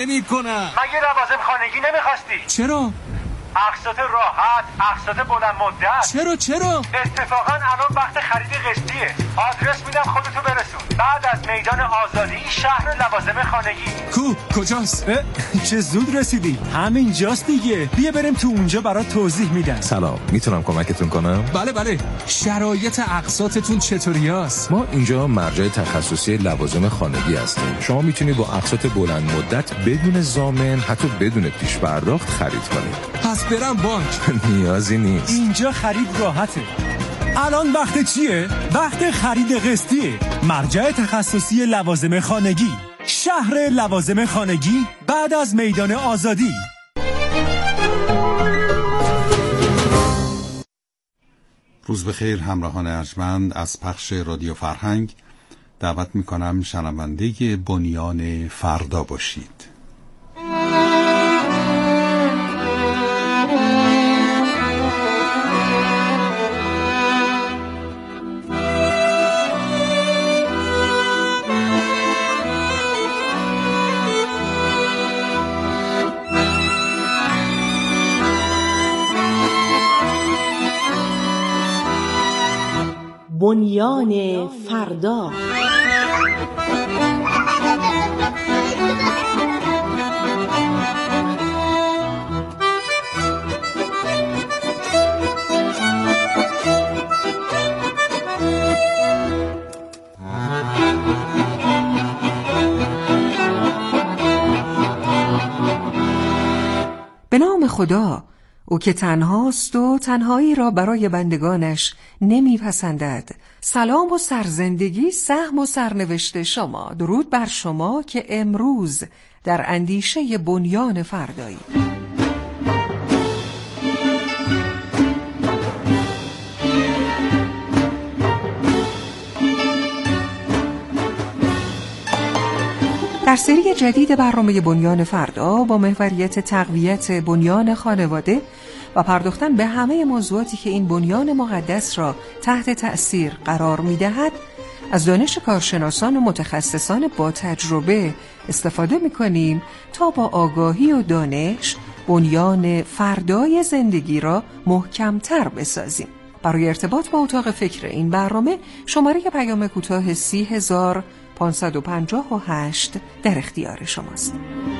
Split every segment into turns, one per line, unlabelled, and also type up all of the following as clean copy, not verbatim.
نمی‌کنم.
مگه لوازم خانگی نمیخواستی؟
چرا؟
اقساط راحت، اقساط بلند مدت.
چرا؟
اتفاقا الان وقت خرید قسطیه. آدرس میدم خودتو برسون. بعد از میدان آزادی شهر لوازم خانگی.
کجاست؟
چه زود رسیدی. همینجاست دیگه. بیا بریم تو اونجا برات توضیح میدم.
سلام، میتونم کمکتون کنم؟
بله. شرایط اقساطتون چطوریاست؟
ما اینجا مرجع تخصصی لوازم خانگی هستیم. شما میتونید با اقساط بلند مدت بدون ضامن، حتی بدون پیش پرداخت خرید کنید.
پس برم بانک؟
نیازی نیست.
اینجا خرید راحته. الان وقت چیه؟ وقت خرید قسطیه. مرجع تخصصی لوازم خانگی، شهر لوازم خانگی بعد از میدان آزادی.
روز بخیر همراهان ارجمند. از پخش رادیو فرهنگ دعوت میکنم شنونده بنیان فردا باشید.
بنیان فردا.
به نام خدا، او که تنهاست و تنهایی را برای بندگانش نمیپسندد. سلام و سرزندگی، سهم و سرنوشت شما. درود بر شما که امروز در اندیشه بنیان فردایی. در سری جدید برنامه بنیان فردا با محوریت تقویت بنیان خانواده و پرداختن به همه موضوعاتی که این بنیان مقدس را تحت تأثیر قرار می‌دهد، از دانش کارشناسان و متخصصان با تجربه استفاده می‌کنیم تا با آگاهی و دانش بنیان فردای زندگی را محکم‌تر بسازیم. برای ارتباط با اتاق فکر این برنامه شماره پیام کوتاه 30558 در اختیار شماست.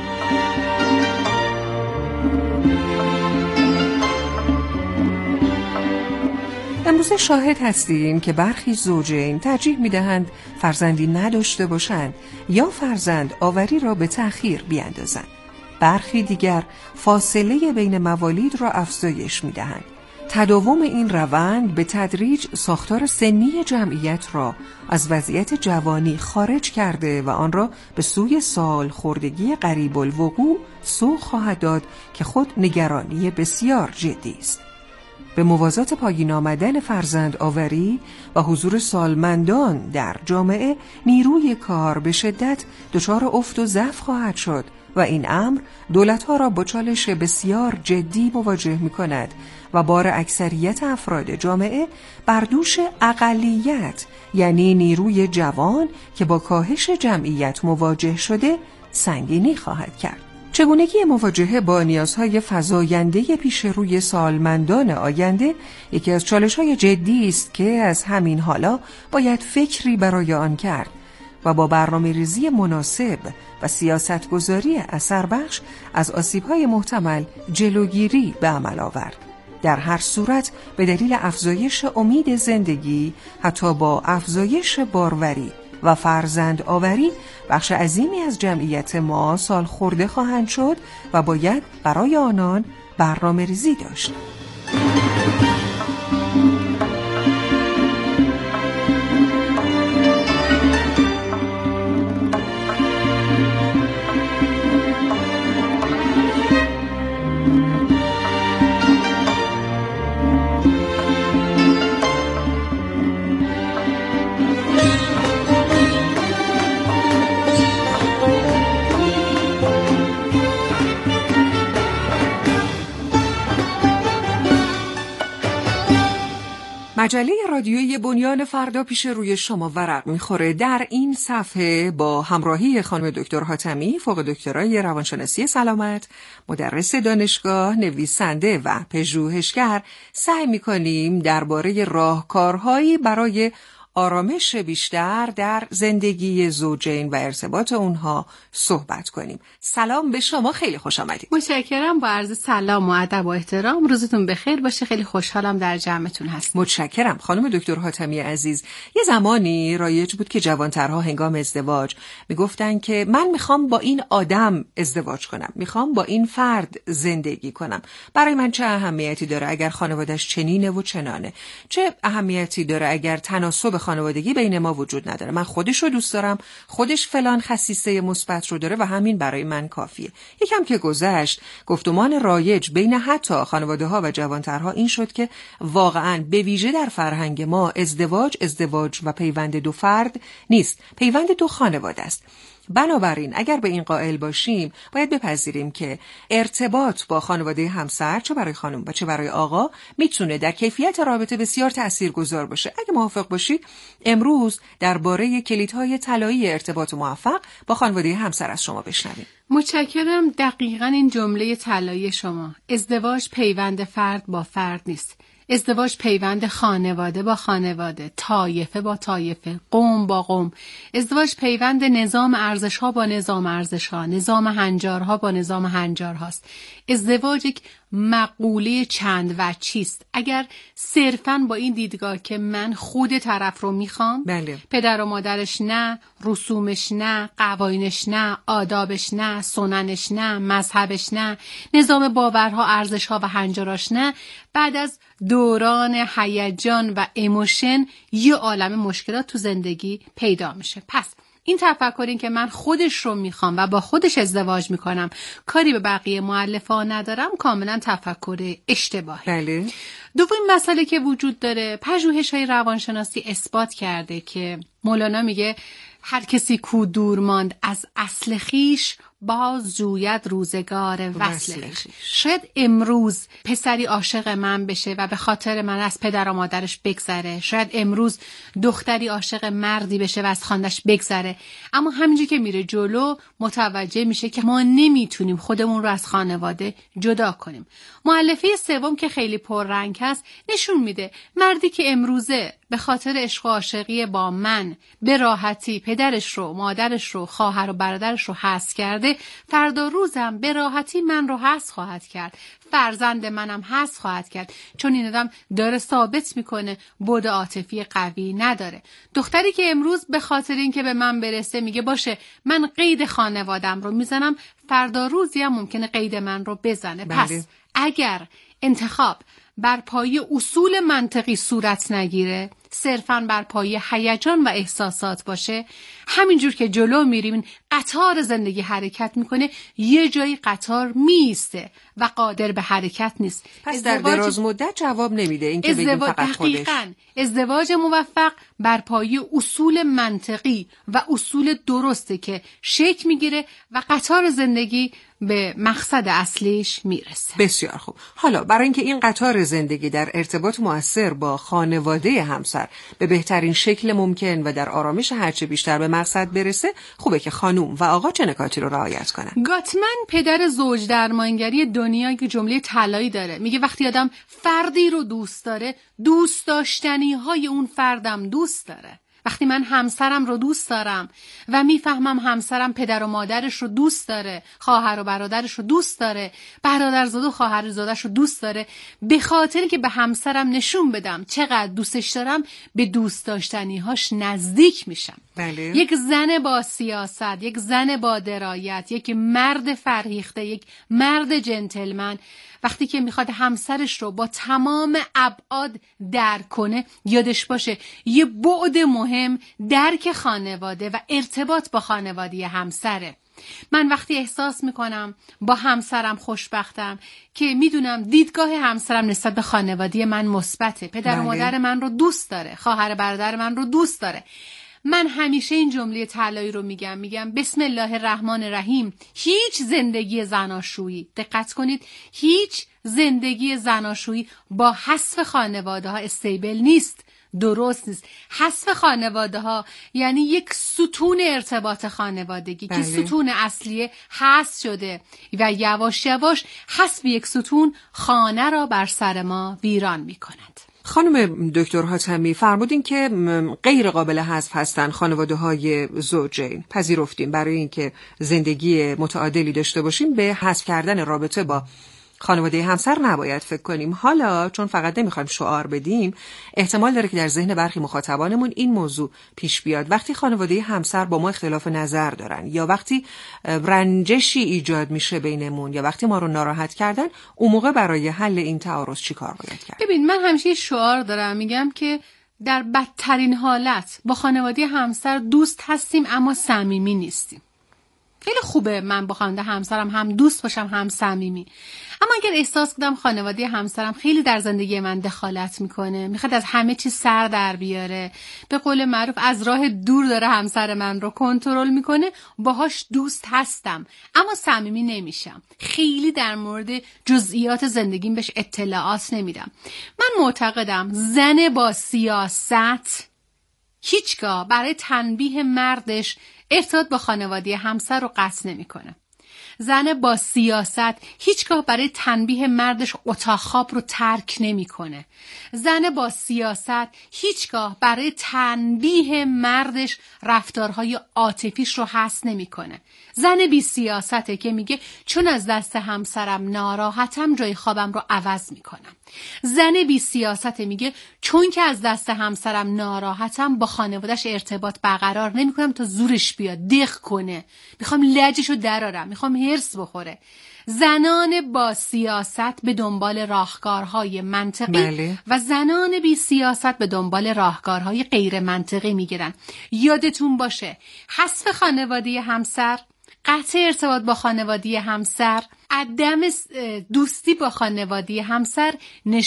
امروز شاهد هستیم که برخی زوجین ترجیح می‌دهند فرزندی نداشته باشند یا فرزند آوری را به تأخیر بیاندازند. برخی دیگر فاصله بین موالید را افزایش می‌دهند. تداوم این روند به تدریج ساختار سنی جمعیت را از وضعیت جوانی خارج کرده و آن را به سوی سال خوردگی قریب الوقوع سوق خواهد داد که خود نگرانی بسیار جدی است. به موازات پایین آمدن فرزند آوری و حضور سالمندان در جامعه، نیروی کار به شدت دچار افت و ضعف خواهد شد و این امر دولت‌ها را با چالش بسیار جدی مواجه می‌کند و بار اکثریت افراد جامعه بر دوش اقلیت، یعنی نیروی جوان که با کاهش جمعیت مواجه شده، سنگینی خواهد کرد. چگونگی مواجهه با نیازهای فزاینده پیش روی سالمندان آینده یکی از چالش‌های جدی است که از همین حالا باید فکری برای آن کرد و با برنامه‌ریزی مناسب و سیاستگذاری اثربخش از آسیب‌های محتمل جلوگیری به عمل آورد. در هر صورت به دلیل افزایش امید زندگی، حتی با افزایش باروری و فرزند آوری، بخش عظیمی از جمعیت ما سال خورده خواهند شد و باید برای آنان برنامه ریزی داشت. مجله رادیویی بنیان فردا پیش روی شما ورق میخوره. در این صفحه با همراهی خانم دکتر حاتمی، فوق دکترای روانشناسی سلامت، مدرس دانشگاه، نویسنده و پژوهشگر، سعی میکنیم درباره راهکارهایی برای آرامش بیشتر در زندگی زوجین و ارتباط اونها صحبت کنیم. سلام به شما، خیلی خوش آمدید.
متشکرم. با عرض سلام و ادب و احترام، روزتون بخیر باشه. خیلی خوشحالم در جمعتون هستم.
متشکرم. خانم دکتر حاتمی عزیز، یه زمانی رایج بود که جوانترها هنگام ازدواج میگفتن که من میخوام با این آدم ازدواج کنم، میخوام با این فرد زندگی کنم. برای من چه اهمیتی داره اگر خانواده‌اش چنینه و چنانه؟ چه اهمیتی داره اگر تناسب خانوادگی بین ما وجود نداره؟ من خودش رو دوست دارم، خودش فلان خصیصه مثبت رو داره و همین برای من کافیه. یکم که گذشت، گفتمان رایج بین حتی خانواده‌ها و جوانترها این شد که واقعاً به ویژه در فرهنگ ما ازدواج و پیوند دو فرد نیست، پیوند دو خانواده است. بنابراین اگر به این قائل باشیم، باید بپذیریم که ارتباط با خانواده همسر، چه برای خانم و چه برای آقا، میتونه در کیفیت رابطه بسیار تاثیرگذار باشه. اگه موافق باشید، امروز درباره کلیدهای طلایی ارتباط موفق با خانواده همسر از شما بشنویم.
متشکرم. دقیقاً این جمله طلایی شما. ازدواج پیوند فرد با فرد نیست. ازدواج پیوند خانواده با خانواده، طایفه با طایفه، قوم با قوم. ازدواج پیوند نظام ارزش‌ها با نظام ارزش‌ها، نظام هنجارها با نظام هنجارهاست. ازدواج یک مقوله چند وجهی است. اگر صرفاً با این دیدگاه که من خود طرف رو میخوام،
بله.
پدر و مادرش نه، رسومش نه، قوانینش نه، آدابش نه، سننش نه، مذهبش نه، نظام باورها، ارزشها و هنجاراش نه، بعد از دوران هیجان و ایموشن یه عالم مشکلات تو زندگی پیدا میشه. پس این تفکر این که من خودش رو میخوام و با خودش ازدواج میکنم، کاری به بقیه مؤلفه‌ها ندارم، کاملا تفکر اشتباهی.
بله.
دومین مسئله که وجود داره، پژوهش‌های روانشناسی اثبات کرده که مولانا میگه هر کسی کو دور ماند از اصل خیش، باز جوید روزگار وصل خویش. شاید امروز پسری عاشق من بشه و به خاطر من از پدر و مادرش بگذره، شاید امروز دختری عاشق مردی بشه و از خاندش بگذره، اما همینجوری که میره جلو متوجه میشه که ما نمیتونیم خودمون رو از خانواده جدا کنیم. مؤلفه سوم که خیلی پررنگ هست نشون میده مردی که امروزه به خاطر عشق و عاشقی با من به راحتی پدرش رو، مادرش رو، خواهر و برادرش رو حذف کرده، فردا روزم به راحتی من رو حذف خواهد کرد، فرزند منم حذف خواهد کرد، چون این آدم داره ثابت میکنه بعد عاطفی قوی نداره. دختری که امروز به خاطر اینکه به من برسه میگه باشه من قید خانوادم رو میزنم، فردا روزی هم ممکنه قید من رو بزنه.
بله.
پس اگر انتخاب بر پایه اصول منطقی صورت نگیره، صرفاً بر پایه هیجان و احساسات باشه، همینجور که جلو میریم قطار زندگی حرکت میکنه، یه جایی قطار میسته و قادر به حرکت نیست.
پس در دراز مدت جواب نمیده این که بگیم فقط خودش.
دقیقاً ازدواج موفق بر پایه اصول منطقی و اصول درسته که شکل میگیره و قطار زندگی به مقصد اصلیش میرسه.
بسیار خوب. حالا برای اینکه این قطار زندگی در ارتباط مؤثر با خانواده همسر به بهترین شکل ممکن و در آرامش هرچه بیشتر به مقصد برسه، خوبه که خانوم و آقا چه نکاتی رو رعایت کنن؟
گاتمن، پدر زوج درمانگری دنیا، که جمله طلایی داره، میگه وقتی آدم فردی رو دوست داره، دوست داشتنی های اون فردم دوست داره. وقتی من همسرم رو دوست دارم و میفهمم همسرم پدر و مادرش رو دوست داره، خواهر و برادرش رو دوست داره، برادرزاده و خواهرزاده‌اش رو دوست داره، به خاطر که به همسرم نشون بدم چقدر دوستش دارم، به دوست داشتنی‌هاش نزدیک میشم.
بله.
یک زن با سیاست، یک زن با درایت، یک مرد فرهیخته، یک مرد جنتلمن، وقتی که میخواد همسرش رو با تمام ابعاد درک کنه، یادش باشه یه بعد مهم درک خانواده و ارتباط با خانواده همسره. من وقتی احساس میکنم با همسرم خوشبختم که میدونم دیدگاه همسرم نسبت به خانواده من مثبته، پدر و مادر من رو دوست داره، خواهر برادر من رو دوست داره، من همیشه این جمله طلایی رو میگم بسم الله الرحمن الرحیم. هیچ زندگی زناشویی، دقت کنید، هیچ زندگی زناشویی با حذف خانواده ها استیبل نیست، درست نیست. حذف خانواده ها یعنی یک ستون ارتباط خانوادگی که ستون اصلیه حذف شده و یواش یواش حذف یک ستون خانه را بر سر ما ویران می کند.
خانم دکتر حاتمی فرمودین که غیر قابل حذف هستن خانواده های زوجین. پذیرفتیم برای اینکه زندگی متعادلی داشته باشیم به حذف کردن رابطه با خانواده همسر نباید فکر کنیم. حالا چون فقط نمیخوایم شعار بدیم، احتمال داره که در ذهن برخی مخاطبانمون این موضوع پیش بیاد: وقتی خانواده همسر با ما اختلاف نظر دارن، یا وقتی رنجشی ایجاد میشه بینمون، یا وقتی ما رو ناراحت کردن، اون موقع برای حل این تعارض چی کار باید کرد؟
ببین، من همیشه شعار دارم، میگم که در بدترین حالت با خانواده همسر دوست هستیم اما صمیمی نیستیم. خیلی خوبه من با خانواده همسرم هم دوست باشم هم صمیمی، اما اگر احساس کنم خانواده همسرم خیلی در زندگی من دخالت میکنه، میخواد از همه چی سر در بیاره، به قول معروف از راه دور داره همسر من رو کنترل میکنه، باهاش دوست هستم اما صمیمی نمیشم، خیلی در مورد جزئیات زندگیم بهش اطلاعات نمیدم. من معتقدم زن با سیاست هیچگاه برای تنبیه مردش ارتباط با خانواده همسر رو قطع نمی‌کنه. زن با سیاست هیچگاه برای تنبیه مردش اتاق خواب رو ترک نمی‌کنه. زن با سیاست هیچگاه برای تنبیه مردش رفتارهای عاطفیش رو حذف نمی‌کنه. زن بی سیاسته که میگه چون از دست همسرم ناراحتم جای خوابم رو عوض میکنم. زن بی سیاسته میگه چون که از دست همسرم ناراحتم با خانواده‌اش ارتباط برقرار نمیکنم تا زورش بیاد دق کنه، میخوام لجشو درارم، میخوام هرس بخوره. زنان با سیاست به دنبال راهکارهای منطقی و زنان بی سیاست به دنبال راهکارهای غیر منطقی میگیرن. یادتون باشه حذف خانواده همسر، قطع ارتباط با خانواده همسر، عدم دوستی با خانواده همسر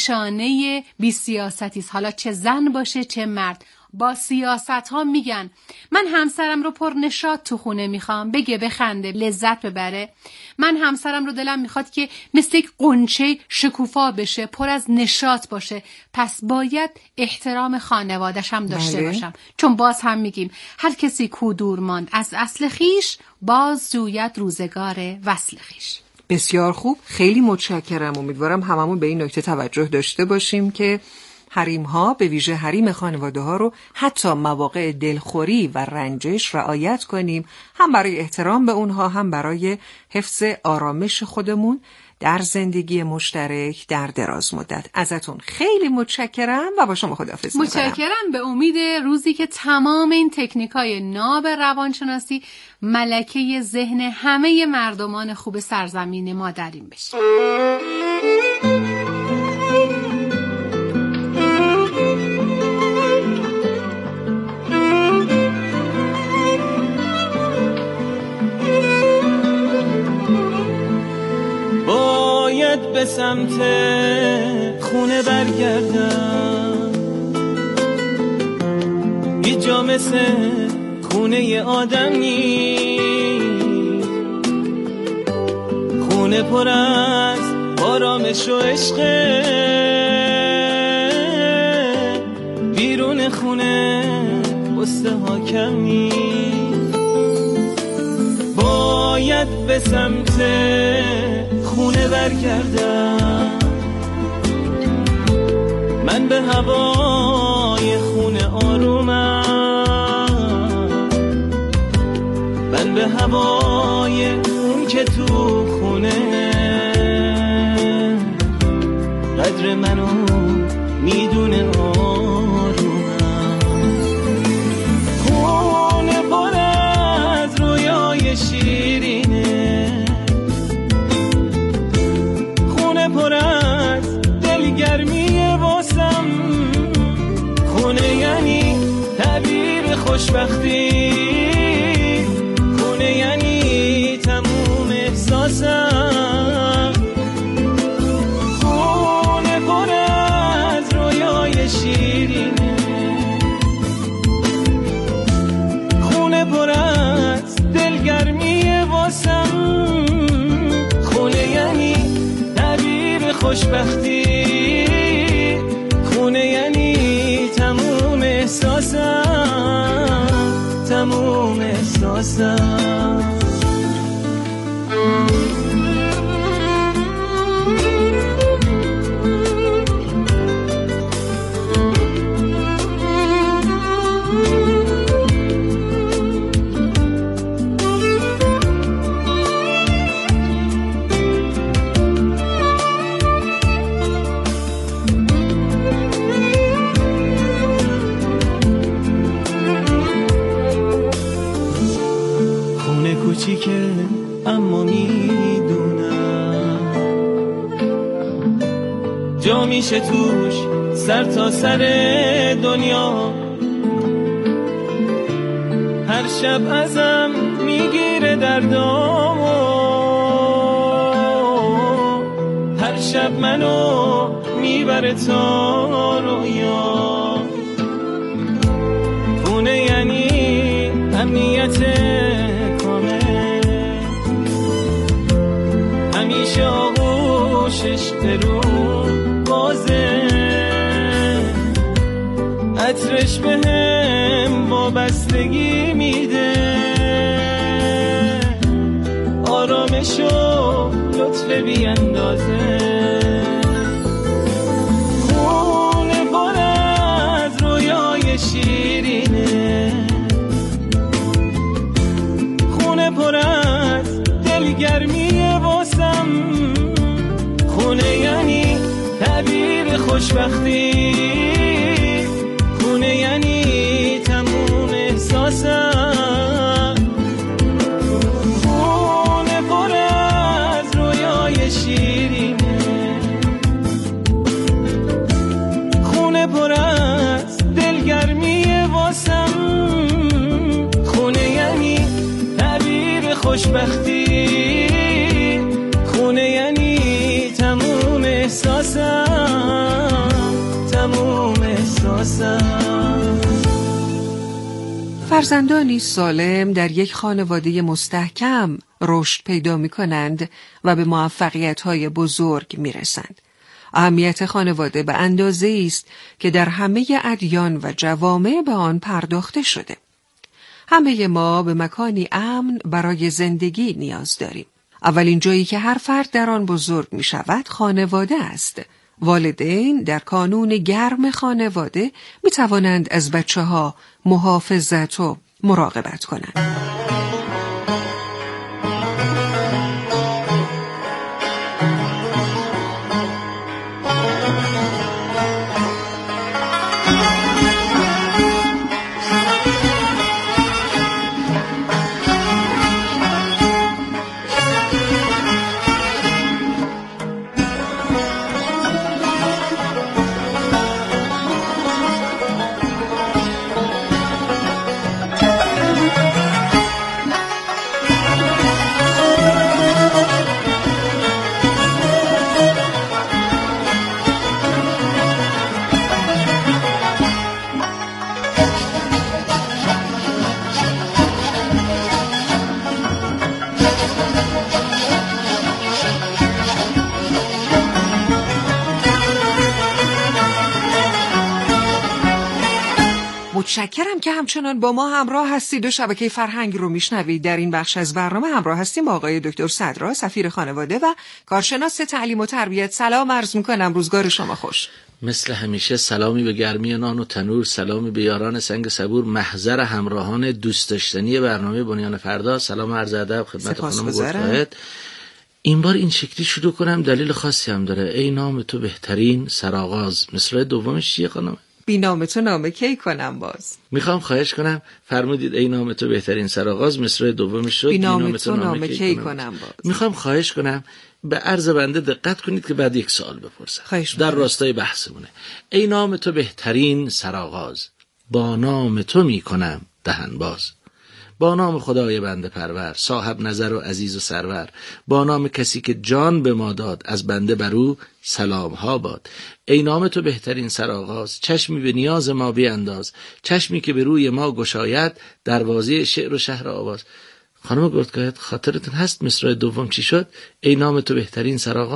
نشانه بی سیاستی است، حالا چه زن باشه چه مرد. با سیاست ها میگن من همسرم رو پر نشاط تو خونه میخوام، بگه بخنده لذت ببره. من همسرم رو دلم میخواد که مثل یک قنچه شکوفا بشه، پر از نشاط باشه، پس باید احترام خانوادش هم داشته باشم. چون باز هم میگیم هر کسی کو دور ماند از اصل خیش، باز جوید روزگار وصل خیش.
بسیار خوب، خیلی متشکرم. امیدوارم هممون به این نکته توجه داشته باشیم که حریم ها، به ویژه حریم خانواده ها رو حتی مواقع دلخوری و رنجش رعایت کنیم، هم برای احترام به اونها، هم برای حفظ آرامش خودمون در زندگی مشترک در دراز مدت. ازتون خیلی متشکرم و با شما خداحافظی می‌کنم.
متشکرم، به امید روزی که تمام این تکنیک‌های ناب روانشناسی ملکه ذهن همه مردمان خوب سرزمین ما درین بشه.
به سمت خونه برگردم، هیچ جا مثل خونه آدم نیست، خونه پر از آرامش و عشقه، بیرون خونه قصه ها کم نیست، باید به سمت خونه برگردم، من به هوای خونه آرومم، من به هوای اون که تو خونه قدر منو میدونه آرومم، خونه پر از رویای شیرینه، پر از دلگرمی واسم، خونه یعنی تعبیر خوشبختی، خونه یعنی تموم احساسم، خونه پر از رویای شیرینه، خوشبختی، خونه یعنی تموم احساسم، تموم احساسم. کوچیکه اما میدونم جا میشه توش سر تا سر دنیا. هر شب ازم میگیره دردامو، هر شب منو میبره تا رویا. خونه یعنی امنیت همیشه آغوشش رو بازه، عطرش به هم وابستگی میده، آرامش و لطف بی اندازه. خونه پر از رویای شیرینه، خونه پر از دلگرمیه واسم. خونه یعنی تعبیر خوشبختی، خونه یعنی تموم احساسم. خونه پر از رویای شیرینه، خونه پر از دلگرمیه واسم. خونه یعنی تعبیر خوشبختی، خونه یعنی تموم احساسم، تموم احساسم.
فرزندانی سالم در یک خانواده مستحکم رشد پیدا می کنند و به موفقیت‌های بزرگ می رسند. اهمیت خانواده به اندازه است که در همه ادیان و جوامع به آن پرداخته شده. همه ما به مکانی امن برای زندگی نیاز داریم. اولین جایی که هر فرد در آن بزرگ می شود خانواده است. والدین در کانون گرم خانواده می توانند از بچه ها محافظت و مراقبت کنند. متشکرم که همچنان با ما همراه هستید و شبکه فرهنگ رو میشنوید. در این بخش از برنامه همراه هستیم با آقای دکتر صدرا، سفیر خانواده و کارشناس تعلیم و تربیت. سلام عرض میکنم، روزگار شما خوش.
مثل همیشه سلامی به گرمی نان و تنور، سلامی به یاران سنگ صبور، محضر همراهان دوست داشتنی برنامه بنیان فردا. سلام عرض ادب خدمت خانم گلفاید. این بار این شکلی شروع کنم، دلیل خاصی هم داره. ای نام تو بهترین سرآغاز. مصرع دومش چیه خانم؟
بی نام تو نام کی کنم باز.
میخوام خواهش کنم فرمودید ای نام تو بهترین سرآغاز، مصرع دومش شد
بی نام تو نام کی کنم باز.
میخوام خواهش کنم به عرض بنده دقت کنید که بعد یک سوال بپرسم در راستای بحثمونه. ای نام تو بهترین سرآغاز، با نام تو میکنم دهن باز. با نام خدای بنده پرور، صاحب نظر و عزیز و سرور، با نام کسی که جان به ما داد، از بنده بر او سلام ها باد. ای نام تو بهترین سرآغاز، چشمی به نیاز ما بیانداز، چشمی که به روی ما گشاید، دروازه شعر و شهر آواز. خانم گلفاید خاطرتون هست مصرع دوم چی شد؟ ای نام تو بهترین سرآغاز.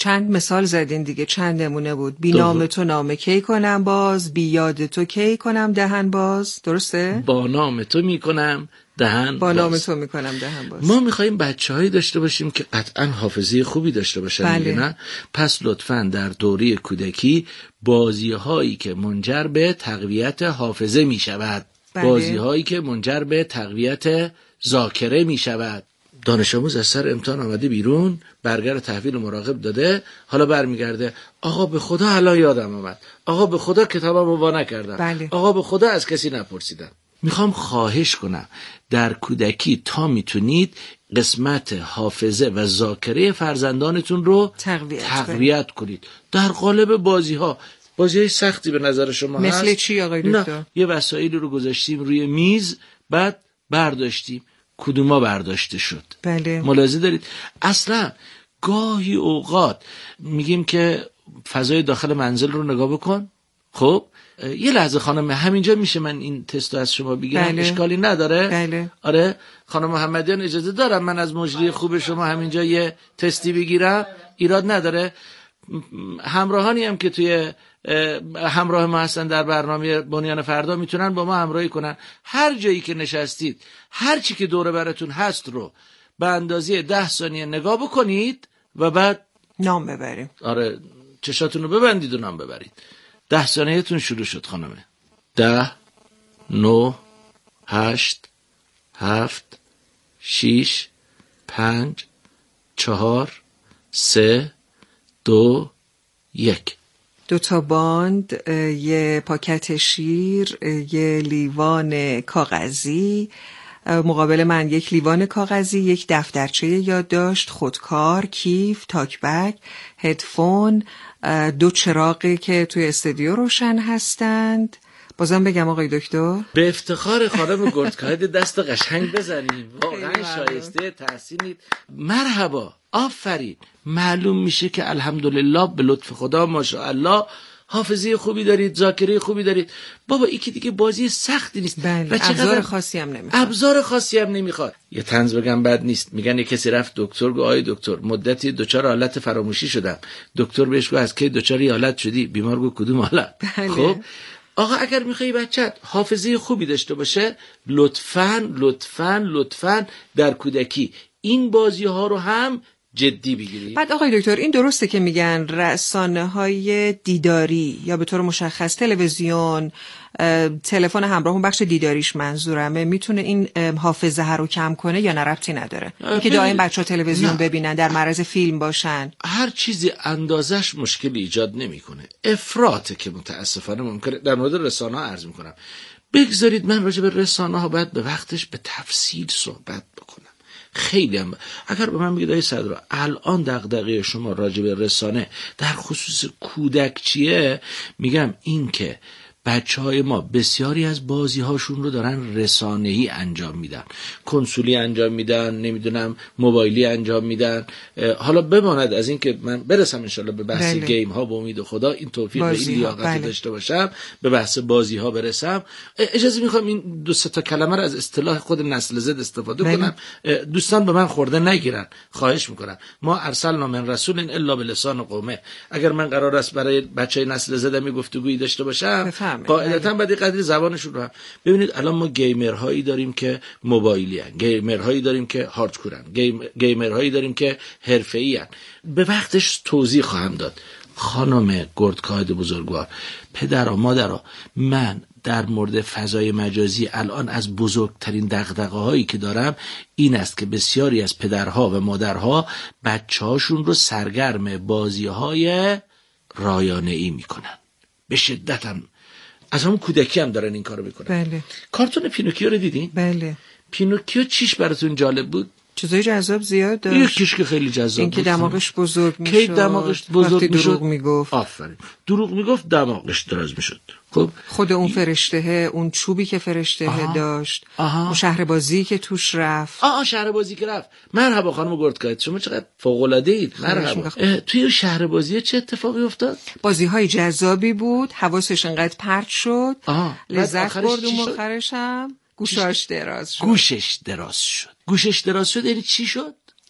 چند مثال زدین دیگه، چند نمونه بود. بی نام تو نام کی کنم باز، بی یاد تو کی کنم دهن باز، درسته؟
با نام تو میکنم دهن
با نام
باز.
تو میکنم دهن باز.
ما میخواییم بچه‌هایی داشته باشیم که قطعا حافظه خوبی داشته باشن.
بله.
نه؟ پس لطفاً در دوره کودکی بازی‌هایی که منجر به تقویت حافظه میشود،
بله.
بازی‌هایی که منجر به تقویت ذاکره میشود. دانش آموز از سر امتحان آمده بیرون، برگر تحویل مراقب داده، حالا برمیگرده آقا به خدا الان یادم آمد، آقا به خدا کتابمو وا نکردم،
بله.
آقا به خدا از کسی نپرسیدم. میخوام خواهش کنم در کودکی تا میتونید قسمت حافظه و ذاکره فرزندانتون رو تقویت کنید در قالب بازی‌ها سختی به نظر شما هست؟
مثل چی آقای دکتر؟
نه، یه وسایلی رو گذاشتیم روی میز، بعد برداشتیم، کدوما برداشته شد.
بله.
ملاحظه دارید؟ اصلا گاهی اوقات میگیم که فضای داخل منزل رو نگاه بکن. خب یه لحظه خانم، همینجا میشه من این تستو از شما بگیرم؟
بله.
اشکالی نداره؟
بله.
آره خانم محمدیان اجازه دارم من از مجری خوب شما همینجا یه تستی بگیرم؟ ایراد نداره؟ همراهانی هم که توی همراه ما هستن در برنامه بنیان فردا میتونن با ما همراهی کنن. هر جایی که نشستید، هر چی که دوره براتون هست رو به اندازه 10 ثانیه نگاه بکنید و بعد
نام ببریم.
آره چشاتون رو ببندید و نام ببرید. 10 ثانیه‌تون شروع شد خانمه. 10 9 8 7 6 5 4 3 2 1.
2 تا باند، یه پاکت شیر، یه لیوان کاغذی، مقابل من یک لیوان کاغذی، یک دفترچه یادداشت، خودکار، کیف، تاکبگ، هدفون، 2 چراغی که توی استودیو روشن هستند. بازم بگم آقای دکتر؟
به افتخار خانم گردکاهد دست قشنگ بزنیم، واقعا شایسته تحسینید. مرحبا، آفرین. معلوم میشه که الحمدلله به لطف خدا ماشاءالله حافظه خوبی دارید، ذاکره خوبی دارید. بابا این که دیگه بازی سختی نیست.
بله. ابزار خاصی هم نمیخواد.
ابزار خاصی هم نمیخواد. یه طنز بگم بد نیست. میگن یه کسی رفت دکتر، گفت آی دکتر مدتی دچار حالت فراموشی شدم. دکتر بهش گفت از کی دچار حالت شدی؟ بیمار گفت کدوم حالت؟
بله.
خب آقا اگر میخوای بچت حافظه خوبی داشته باشه، لطفاً در کودکی این بازی ها رو هم جدی بگیرید.
بعد آقای دکتر این درسته که میگن رسانه‌های دیداری یا به طور مشخص تلویزیون، تلفن همراه اون بخش دیداریش منظورمه، میتونه این حافظه رو کم کنه یا نه ربطی نداره؟ اینکه دائم بچه‌ها تلویزیون ببینن، در معرض فیلم باشن،
هر چیزی اندازش مشکلی ایجاد نمیکنه. افراطه که متاسفانه ممکنه. در مورد رسانه‌ها عرض میکنم، بگذارید من راجع به رسانه‌ها باید به وقتش به تفصیل صحبت بکنم. خیلی هم اگر به من بگید آقای صدرا الان دغدغه شما راجع به رسانه در خصوص کودک چیه، میگم این که بچه‌های ما بسیاری از بازی‌هاشون رو دارن رسانه‌ای انجام میدن، کنسولی انجام میدن، نمیدونم موبایلی انجام میدن. حالا بماند از این که من برسم انشالله به بحث گیم ها، به امید خدا این توفیق و این لیاقت داشته باشم، به بحث بازی ها برسم. اجازه میخوام این 2-3 تا کلمه رو از اصطلاح خود نسل زد استفاده کنم. دوستان به من خورده نگیرن، خواهش میکنم. ما ارسلنا من رسول الا بلسان قومه. اگر من قرار است برای بچهای نسل زد می گفتگویی داشته باشم، قاعدتاً بعد قدری زبانشون رو هم ببینید. الان ما گیمرهایی داریم که موبایلی هن، گیمرهایی داریم که هاردکورن، گیمرهایی داریم که حرفه‌ای هن. به وقتش توضیح خواهم داد. خانم گردکاهد بزرگوار، پدرها، مادرها، من در مورد فضای مجازی الان از بزرگترین دغدغه‌هایی که دارم این است که بسیاری از پدرها و مادرها بچه‌هاشون رو سرگرم بازی‌های رایانه‌ای میکنن. به شدت هم از همون کودکی هم دارن این کارو میکنن.
بله.
کارتون پینوکیو رو دیدین؟
بله.
پینوکیو چیش براتون جالب بود؟
چیزای جذاب زیاد داشت.
یکیش که خیلی جذاب بود،
این که دماغش بزرگ میشد.
که دماغش بزرگ میشد،
دروغ میگفت.
آفرین، دروغ میگفت دماغش دراز میشد. خب
خود اون فرشته، اون چوبی که فرشته داشت، اون شهر بازی که توش رفت.
شهر بازی که رفت. مرحبا خانم گردکاهد، شما چقدر فوق العاده اید. مرحبا. توی شهر بازی چه اتفاقی افتاد؟
بازی‌های جذابی بود، حواسش انقدر پرت شد، لذت برد. اون آخرش هم گوشش دراز شد.
گوشش دراز شد یعنی چی شد؟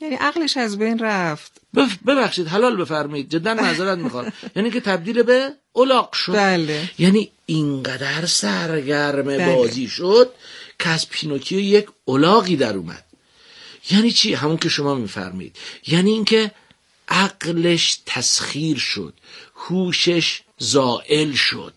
یعنی عقلش از بین رفت.
ببخشید حلال بفرمایید، جدا معذرت میخوام. یعنی که تبدیل به الاغ شد.
بله.
یعنی اینقدر سرگرم بازی شد که از پینوکیو یک الاغی در اومد. یعنی چی؟ همون که شما میفرمایید. یعنی اینکه عقلش تسخیر شد، هوشش زائل شد.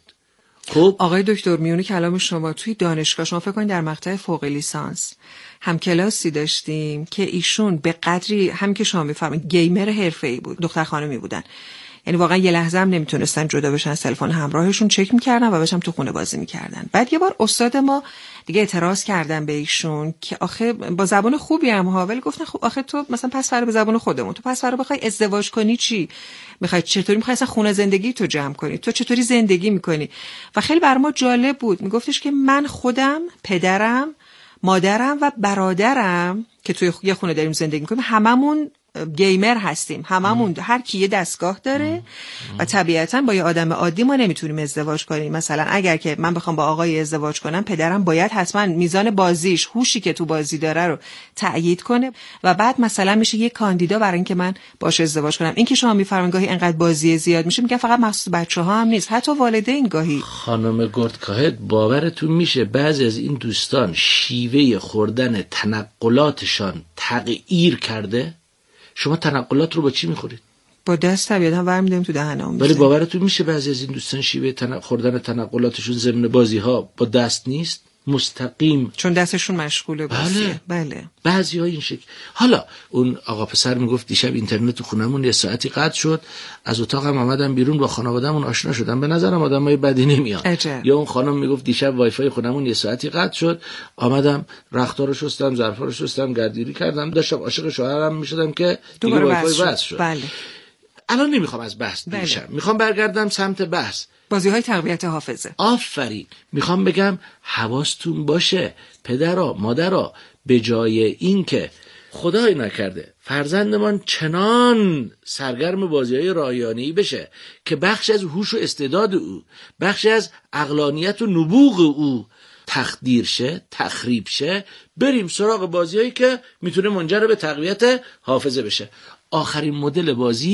خب
آقای دکتر، میونه کلام شما توی دانشگاه، شما فکر کنید در مقطع فوق لیسانس هم کلاسی داشتیم که ایشون به قدری هم که شما میفرمایید گیمر حرفه‌ای بود، دختر خانمی بودن، یعنی واقعا یه لحظه هم نمیتونستن جدا بشن از تلفن همراهشون، چک میکردن و باشم تو خونه بازی میکردن. بعد یه بار استاد ما دیگه اعتراض کردن به ایشون که آخه با زبان خوبی هم ها، ولی گفتن خب آخه تو مثلا پس فردا به زبان خودمون، تو پس فردا بخوای ازدواج کنی چی؟ میخوای چطوری میخوای اصلا خونه زندگی تو جمع کنی؟ تو چطوری زندگی میکنی؟ و خیلی بر ما جالب بود. میگفتش که من خودم، پدرم، مادرم و برادرم که توی یه خونه داریم زندگی میکنیم، هممون گیمر هستیم، هممون هر کی یه دستگاه داره و طبیعتاً با یه آدم عادی ما نمیتونیم ازدواج کنیم. مثلا اگر که من بخوام با آقای ازدواج کنم، پدرم باید حتما میزان بازیش، هوشی که تو بازی داره رو تأیید کنه و بعد مثلا میشه یه کاندیدا برای اینکه من باهاش ازدواج کنم. این که شما میفرمایید گاهی انقدر بازی زیاد میشه، میگن فقط مخصوص بچه‌ها هم نیست، حتی والدین گاهی.
خانم گردکاهت، باورتون میشه بعضی از این دوستان شیوه خوردن تنقلاتشان تغییر کرده؟ شما تنقلات رو با چی میخورید؟
با دست طبیعتا ورم میدیم تو دهنم.
ولی باورتون میشه بعضی از این دوستان شیوه خوردن تنقلاتشون ضمن بازی ها با دست نیست، مستقیم،
چون دستشون مشغوله بازیه. بله.
بعضی ها این شکل. حالا اون آقا پسر میگفت دیشب اینترنت تو خونمون یه ساعتی قطع شد، از اتاقم اومدم بیرون، با خانواده‌مون آشنا شدم، به نظرم آدمای بدی نمیاد. یا اون خانم میگفت دیشب وای فای خونمون یه ساعتی قطع شد، آمدم رختار رو شستم، ظرفا رو شستم، گردگیری کردم، داشتم عاشق شوهرم میشدم که دیگه وای فای وصل شد.
بله.
الان نمیخوام از بحث بشم، میخوام برگردم سمت بحث.
بازی‌های تقویت حافظه.
آفرین. میخوام بگم حواستون باشه پدرها، مادرها، به جای این که خدای نکرده فرزندمان چنان سرگرم بازی‌های رایانه‌ای بشه که بخش از هوش و استعداد او، بخش از عقلانیت و نبوغ او تخدیر شه، تخریب شه، بریم سراغ بازی‌هایی که میتونه منجر به تقویت حافظه بشه. آخرین مدل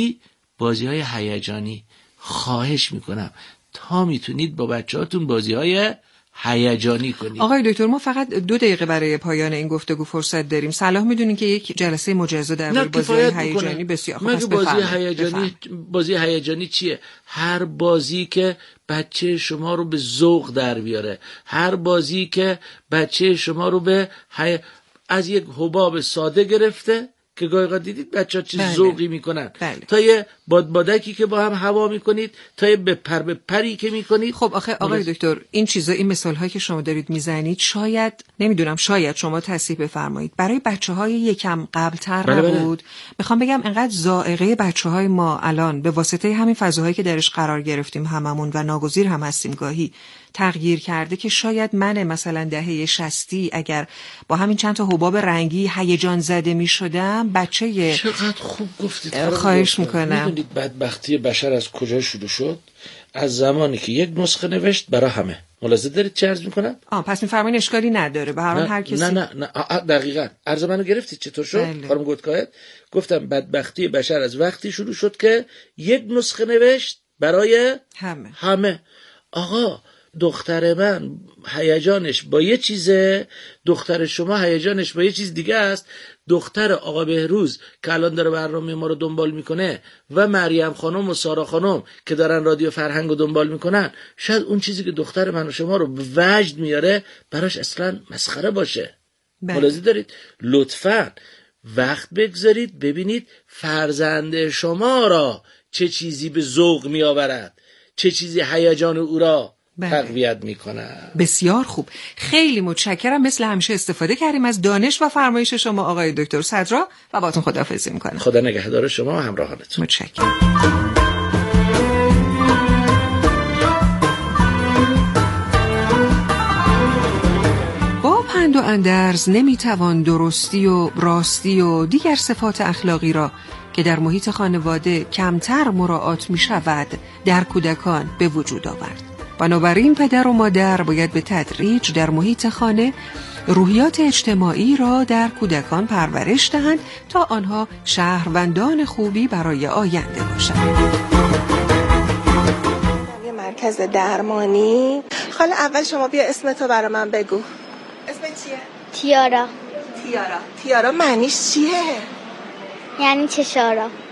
بازی‌های هیجانی. خواهش میکنم تا میتونید با بچه‌هاتون بازی‌های هیجانی کنید.
آقای دکتر، ما فقط 2 دقیقه برای پایان این گفتگو فرصت داریم. صلاح میدونین که یک جلسه مجزا در بازی‌های هیجانی بسیار خوبه.
بازی هیجانی چیه؟ هر بازی که بچه شما رو به ذوق در بیاره، هر بازی که بچه شما رو به از یک حباب ساده گرفته که گاهی دیدید بچه‌ها چه ذوقی میکنن، تا یه بادبادکی که با هم هوا میکنید، تا یه به پری که میکنید.
خب آخه آقای دکتر، این چیزا، این مثال‌هایی که شما دارید میزنید، شاید نمیدونم، شاید شما تصحیح بفرمایید، برای بچه‌های یکم قبل‌تر نبود. میخوام بگم انقدر ذائقه بچه‌های ما الان به واسطه همین فضاهایی که درش قرار گرفتیم هممون و ناگزیر هم هستیم گاهی تغییر کرده که شاید من مثلا دهه 60 اگر با همین چند تا حباب رنگی هیجان زده میشدم، بچه
چقدر خوب گفتید.
خواهش میکنم.
میدونید بدبختی بشر از کجا شروع شد؟ از زمانی که یک نسخه نوشت برای همه. ملاحظه دارید چه عرض میکنم؟
پس میفرمایید اشکالی نداره، به هر حال هر کسی.
نه دقیقاً عرض منو گرفتید. چطور شد؟ خانم گردکاهت، گفتم بدبختی بشر از وقتی شروع شد که یک نسخه نوشت برای همه. آقا دختر من هیجانش با یه چیزه، دختر شما هیجانش با یه چیز دیگه است. دختر آقا بهروز که الان داره برنامه ما رو دنبال میکنه و مریم خانم و سارا خانم که دارن رادیو فرهنگ رو دنبال میکنن، شاید اون چیزی که دختر من و شما رو به وجد میاره براش اصلا مسخره باشه. ملاحظه دارید؟ لطفاً وقت بگذارید ببینید فرزند شما را چه چیزی به ذوق میآورد، چه چیزی هیجان او را تقویت میکنن.
بسیار خوب، خیلی متشکرم. مثل همیشه استفاده کردیم از دانش و فرمایش شما آقای دکتر صدرا و باهاتون خداحافظی میکنم.
خدا نگهدار شما و همراهانتون.
متشکرم. با پند و اندرز نمیتوان درستی و راستی و دیگر صفات اخلاقی را که در محیط خانواده کمتر مراعات میشود در کودکان به وجود آورد. بنابراین پدر و مادر باید به تدریج در محیط خانه روحیات اجتماعی را در کودکان پرورش دهند تا آنها شهروندان خوبی برای آینده باشند.
یه مرکز درمانی. حالا اول شما بیا اسمتو برای من بگو. اسمت چیه؟
تیارا.
تیارا معنیش چیه؟
یعنی چشارا.